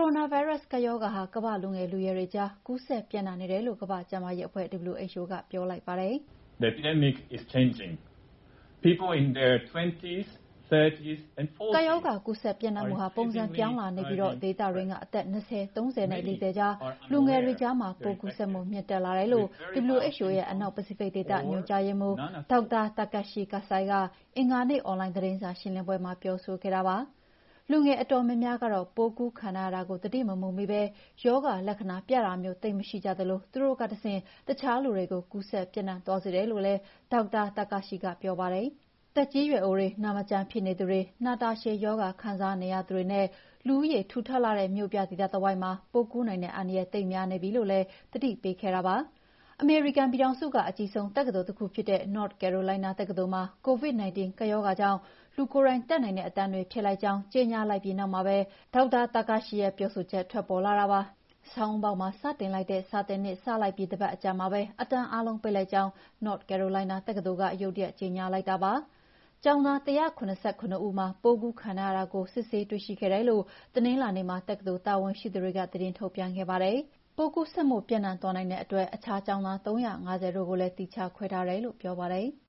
ရိုနာဗိုင်းရပ်စ်ကပ်ရောဂါဟာကမ္ဘာ့လူငယ်လူရွယ်တွေကြားကူးစက်ပျံ့နှံ့နေတယ်လို့ကမ္ဘာ့ကျန်းမာရေးအဖွဲ့ WHO ကပြောလိုက်ပါတယ်။ The epidemic is changing. People in their 20s, 30s and 40s ကပ်ရောဂါကူးစက်ပျံ့နှံ့မှုဟာပုံစံပြောင်းလာနေပြီးဒေသတွင်းကအသက်20, 30နဲ့40ကြားလူငယ်တွေကြားမှာပိုးကူးစက်မှုမြင့်တက်လာတယ်လို့ WHO ရဲ့အနောက်ပစိဖိတ်ဒေသညွှန်ကြားရေးမှူး Dr. Takashi Kasai ကအင်္ဂါနေ့အွန်လိုင်းသတင်းစာရှင်းလင်းပွဲမှာပြောဆိုခဲ့တာပါ။လူငယ်အတော်များများကတော့ပိုးကူးခံထားရတာကိုသတိမမူမိဘဲရောဂါလက္ခဏာပြတာမျိုးသိပ်မရှိကြသလိုသူတို့ကတဆင့်တခြားလူတွေကိုကူးစက်ပျံ့နှံ့သွားစေတယ်လို့လည်း Dr. Takashi ကပြောပါတယ်။သက်ကြီးရွယ်အိုတွေ၊နာမကျန်းဖြစ်နေသူတွေ၊နာတာရှည်ရောဂါခံစားနေရသူတွေနဲ့လူဦးရေထူထပ်လှတဲ့မြို့ပြဒေသတဝိုက်မှာပိုးကူးနိုင်တဲ့အန္တရာယ်သိပ်များနေပြီလို့လည်းသတိပေးခဲ့တာပါ။အမေရိကန်ပြည်ထောင်စုကအကြီးဆုံးတက္ကသိုလ်တခုဖြစ်တဲ့ North Carolina တက္ကသိုလ်မှာ COVID-19 ကပ်ရောဂါကြောင့်လူကိုယ်တိုင်တက်နိုင်တဲ့အတန်းတွေဖြစ်လိုက်ကြောင်းကြေညာလိုက်ပြီးနောက်မှာပဲ Dr. Takashi ရဲ့ပြောဆိုချက်ထွက်ပေါ်လာတာပါ။ဆောင်းဦးပေါက်မှာစတင်လိုက်တဲ့စာသင်နှစ်စလိုက်ပြီးတပတ်အကြာမှာပဲအတန်းအားလုံးပိတ်လိုက်ကြောင်း North Carolina တက္ကသိုလ်ကရုတ်တရက်ကြေညာလိုက်တာပါ။ကျောင်းသား177ဦးမှာပိုးကူးခံထားရတာကိုစစ်ဆေးတွေ့ရှိခဲ့တယ်လို့တနင်္လာနေ့မှာတက္ကသိုလ်တာဝန်ရှိသူတွေကသတင်းထုတ်ပြန်ခဲ့ပါတယ်။ပိုးကူးစက်မှုပျံ့နှံ့သွားနိုင်တဲ့အတွက်အခြားကျောင်းသား350တို့ကိုလည်းသီးခြားခွဲထားတယ်လို့ပြောပါတယ်။